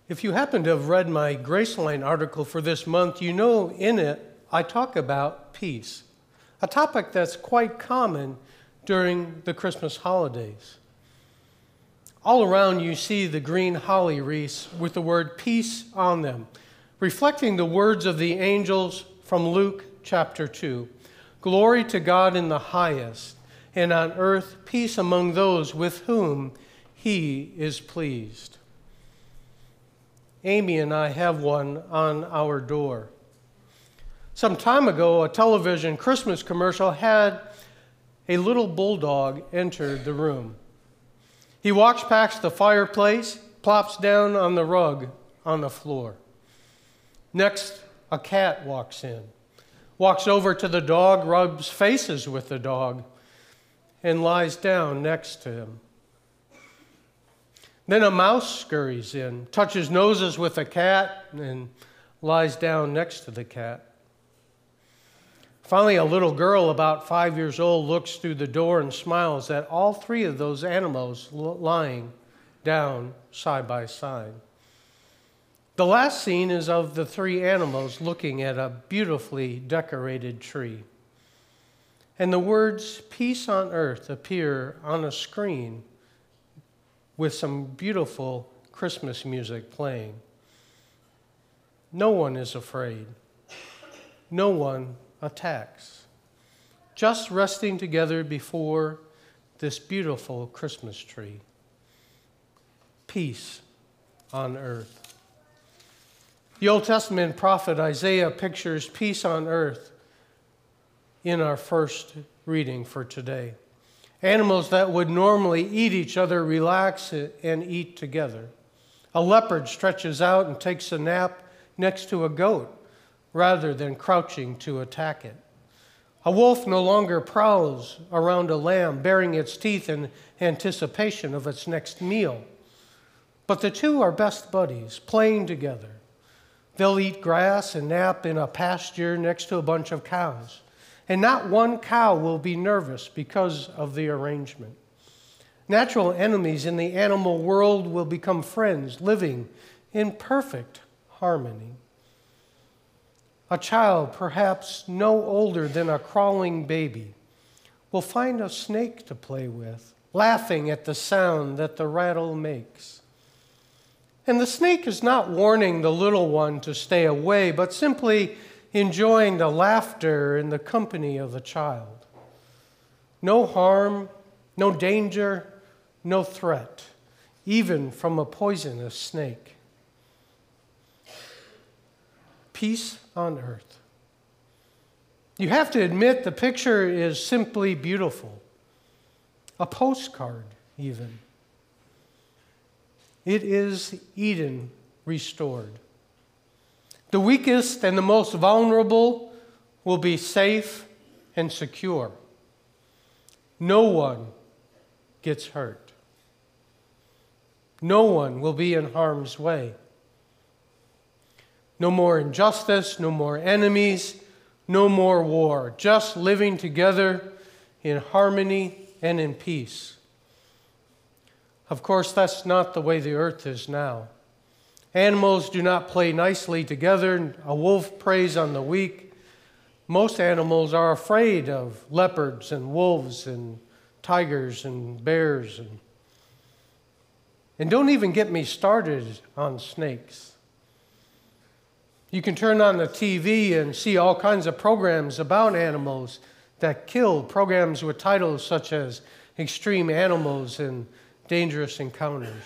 If you happen to have read my Graceline article for this month, you know in it I talk about peace, a topic that's quite common during the Christmas holidays. All around you see the green holly wreaths with the word peace on them, reflecting the words of the angels from Luke chapter 2. Glory to God in the highest, and on earth peace among those with whom he is pleased. Amy and I have one on our door. Some time ago, a television Christmas commercial had a little bulldog enter the room. He walks past the fireplace, plops down on the rug on the floor. Next, a cat walks in, walks over to the dog, rubs faces with the dog, and lies down next to him. Then a mouse scurries in, touches noses with the cat, and lies down next to the cat. Finally, a little girl about 5 years old looks through the door and smiles at all three of those animals lying down side by side. The last scene is of the three animals looking at a beautifully decorated tree. And the words, "Peace on Earth," appear on a screen with some beautiful Christmas music playing. No one is afraid. No one attacks. Just resting together before this beautiful Christmas tree. Peace on earth. The Old Testament prophet Isaiah pictures peace on earth in our first reading for today. Animals that would normally eat each other relax and eat together. A leopard stretches out and takes a nap next to a goat rather than crouching to attack it. A wolf no longer prowls around a lamb, baring its teeth in anticipation of its next meal. But the two are best buddies, playing together. They'll eat grass and nap in a pasture next to a bunch of cows. And not one cow will be nervous because of the arrangement. Natural enemies in the animal world will become friends, living in perfect harmony. A child, perhaps no older than a crawling baby, will find a snake to play with, laughing at the sound that the rattle makes. And the snake is not warning the little one to stay away, but simply enjoying the laughter in the company of the child. No harm, no danger, no threat, even from a poisonous snake. Peace on earth. You have to admit the picture is simply beautiful. A postcard, even. It is Eden restored. The weakest and the most vulnerable will be safe and secure. No one gets hurt. No one will be in harm's way. No more injustice, no more enemies, no more war. Just living together in harmony and in peace. Of course, that's not the way the earth is now. Animals do not play nicely together. A wolf preys on the weak. Most animals are afraid of leopards and wolves and tigers and bears. And don't even get me started on snakes. You can turn on the TV and see all kinds of programs about animals that kill, programs with titles such as Extreme Animals and Dangerous Encounters.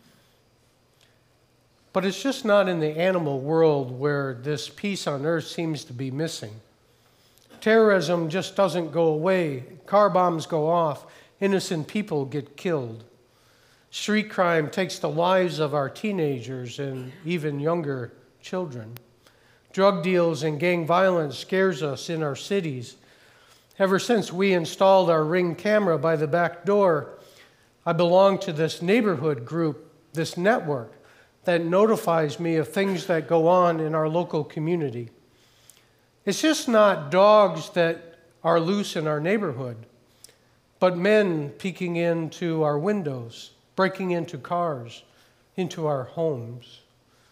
But it's just not in the animal world where this peace on earth seems to be missing. Terrorism just doesn't go away. Car bombs go off. Innocent people get killed. Street crime takes the lives of our teenagers and even younger children. Drug deals and gang violence scares us in our cities. Ever since we installed our Ring camera by the back door, I belong to this neighborhood group, this network, that notifies me of things that go on in our local community. It's just not dogs that are loose in our neighborhood, but men peeking into our windows, breaking into cars, into our homes.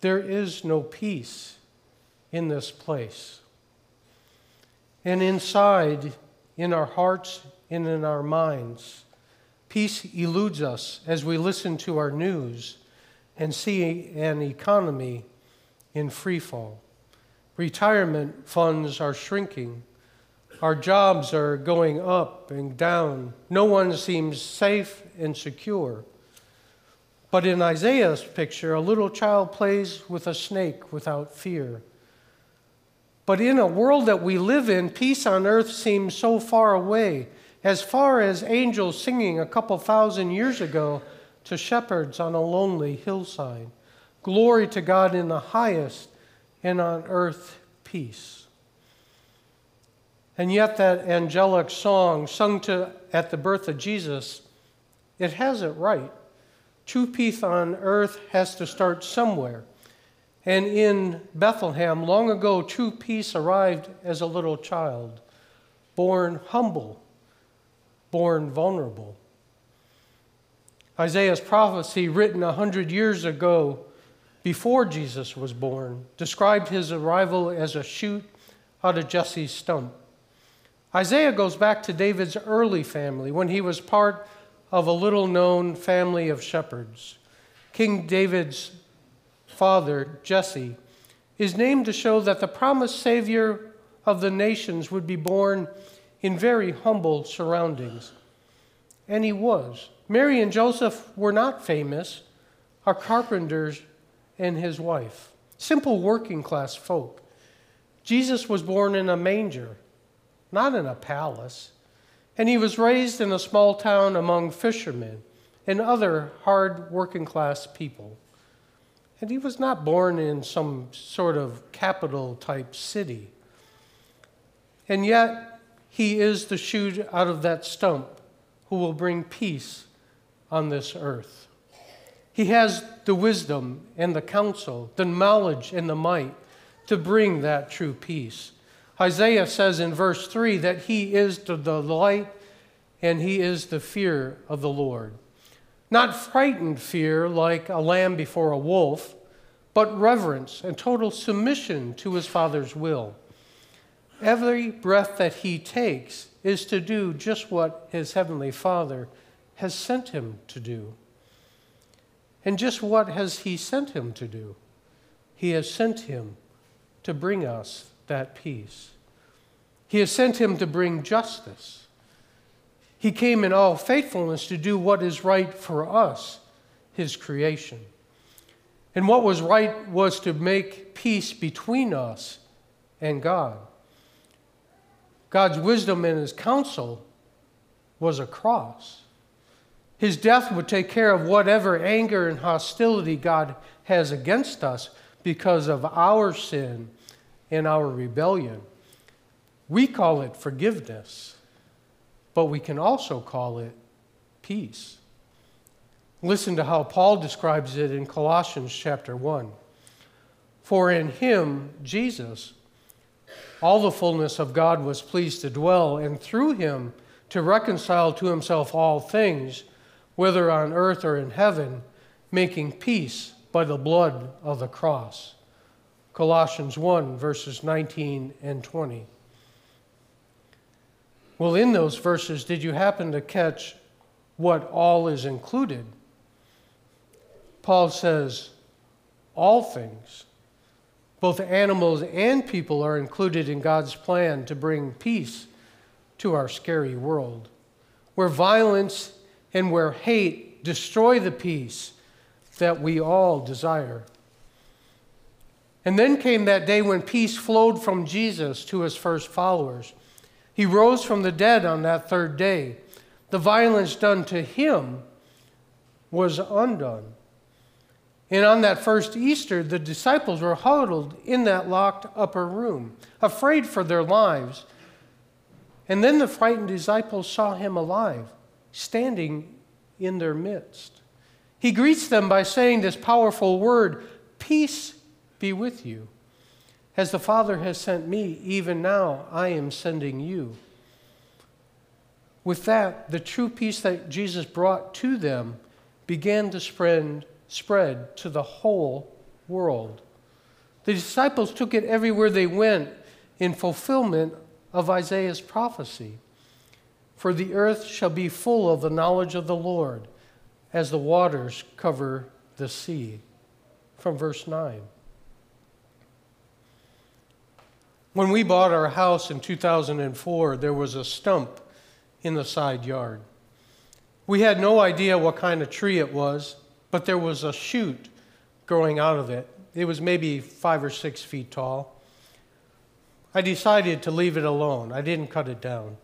there is no peace in this place. And inside, in our hearts and in our minds, peace eludes us as we listen to our news and see an economy in free fall. Retirement funds are shrinking. Our jobs are going up and down. No one seems safe and secure. But in Isaiah's picture, a little child plays with a snake without fear. But in a world that we live in, peace on earth seems so far away, as far as angels singing a couple thousand years ago to shepherds on a lonely hillside. Glory to God in the highest, and on earth peace. And yet that angelic song sung at the birth of Jesus, it has it right. True peace on earth has to start somewhere. And in Bethlehem, long ago, true peace arrived as a little child, born humble, born vulnerable. Isaiah's prophecy, written 100 years ago, before Jesus was born, described his arrival as a shoot out of Jesse's stump. Isaiah goes back to David's early family when he was part of a little-known family of shepherds. King David's father, Jesse, is named to show that the promised Savior of the nations would be born in very humble surroundings. And he was. Mary and Joseph were not famous, are carpenters and his wife, simple working-class folk. Jesus was born in a manger, not in a palace, and he was raised in a small town among fishermen and other hard working-class people. And he was not born in some sort of capital-type city. And yet, he is the shoot out of that stump who will bring peace on this earth. He has the wisdom and the counsel, the knowledge and the might to bring that true peace. Isaiah says in verse 3 that he is the delight and he is the fear of the Lord. Not frightened fear like a lamb before a wolf, but reverence and total submission to his Father's will. Every breath that he takes is to do just what his Heavenly Father has sent him to do. And just what has he sent him to do? He has sent him to bring us that peace. He has sent him to bring justice. He came in all faithfulness to do what is right for us, his creation. And what was right was to make peace between us and God. God's wisdom and his counsel was a cross. His death would take care of whatever anger and hostility God has against us because of our sin and our rebellion. We call it forgiveness, but we can also call it peace. Listen to how Paul describes it in Colossians chapter 1. For in him, Jesus, all the fullness of God was pleased to dwell, and through him to reconcile to himself all things, whether on earth or in heaven, making peace by the blood of the cross. Colossians 1, verses 19 and 20. Well, in those verses, did you happen to catch what all is included? Paul says, all things, both animals and people, are included in God's plan to bring peace to our scary world, where violence and where hate destroy the peace that we all desire. And then came that day when peace flowed from Jesus to his first followers. He rose from the dead on that third day. The violence done to him was undone. And on that first Easter, the disciples were huddled in that locked upper room, afraid for their lives. And then the frightened disciples saw him alive, standing in their midst. He greets them by saying this powerful word, "Peace be with you. As the Father has sent me, even now I am sending you." With that, the true peace that Jesus brought to them began to spread to the whole world. The disciples took it everywhere they went in fulfillment of Isaiah's prophecy. For the earth shall be full of the knowledge of the Lord, as the waters cover the sea. From verse 9. When we bought our house in 2004, there was a stump in the side yard. We had no idea what kind of tree it was, but there was a shoot growing out of it. It was maybe 5 or 6 feet tall. I decided to leave it alone. I didn't cut it down.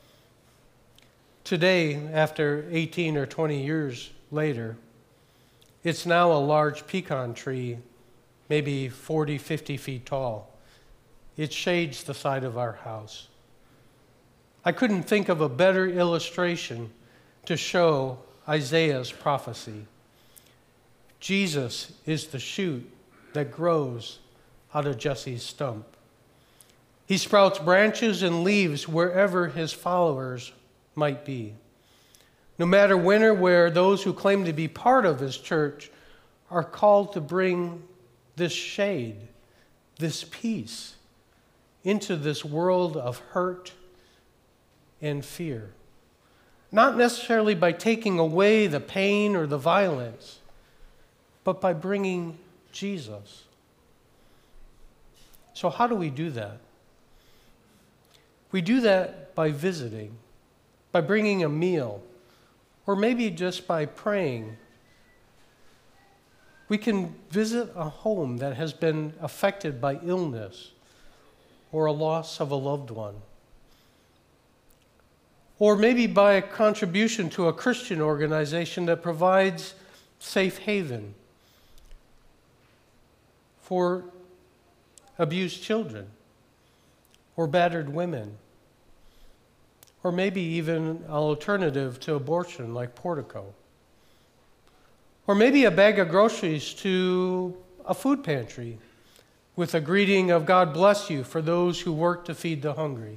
Today, after 18 or 20 years later, it's now a large pecan tree, maybe 40, 50 feet tall. It shades the side of our house. I couldn't think of a better illustration to show Isaiah's prophecy. Jesus is the shoot that grows out of Jesse's stump. He sprouts branches and leaves wherever his followers might be. No matter when or where, those who claim to be part of his church are called to bring this shade, this peace, into this world of hurt and fear. Not necessarily by taking away the pain or the violence, but by bringing Jesus. So how do we do that? We do that by visiting, by bringing a meal, or maybe just by praying. We can visit a home that has been affected by illness or a loss of a loved one. Or maybe by a contribution to a Christian organization that provides safe haven for abused children or battered women, or maybe even an alternative to abortion like Portico. Or maybe a bag of groceries to a food pantry with a greeting of God bless you for those who work to feed the hungry.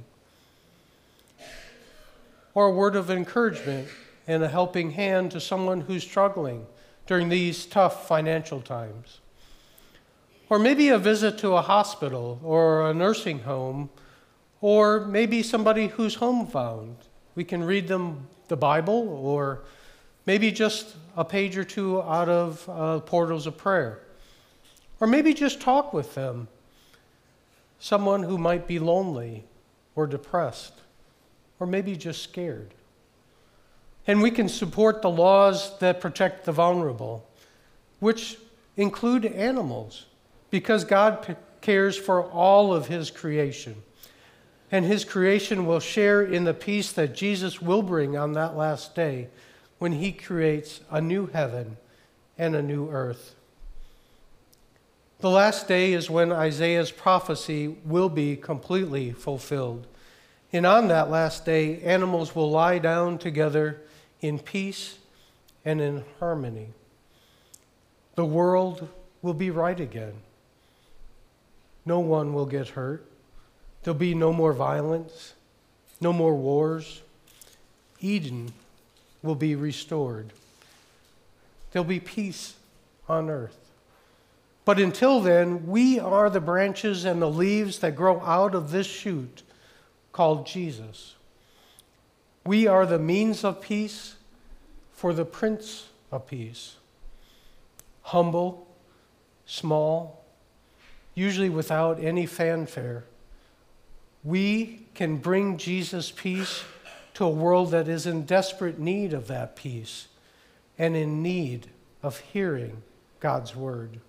Or a word of encouragement and a helping hand to someone who's struggling during these tough financial times. Or maybe a visit to a hospital or a nursing home, or maybe somebody who's homebound. We can read them the Bible, or maybe just a page or two out of Portals of Prayer. Or maybe just talk with them, someone who might be lonely or depressed, or maybe just scared. And we can support the laws that protect the vulnerable, which include animals, because God cares for all of his creation. And his creation will share in the peace that Jesus will bring on that last day when he creates a new heaven and a new earth. The last day is when Isaiah's prophecy will be completely fulfilled. And on that last day, animals will lie down together in peace and in harmony. The world will be right again. No one will get hurt. There'll be no more violence, no more wars. Eden will be restored. There'll be peace on earth. But until then, we are the branches and the leaves that grow out of this shoot called Jesus. We are the means of peace for the Prince of Peace. Humble, small, usually without any fanfare, we can bring Jesus' peace to a world that is in desperate need of that peace and in need of hearing God's word.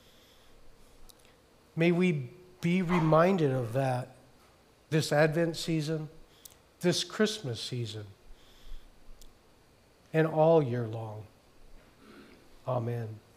May we be reminded of that this Advent season, this Christmas season, and all year long. Amen.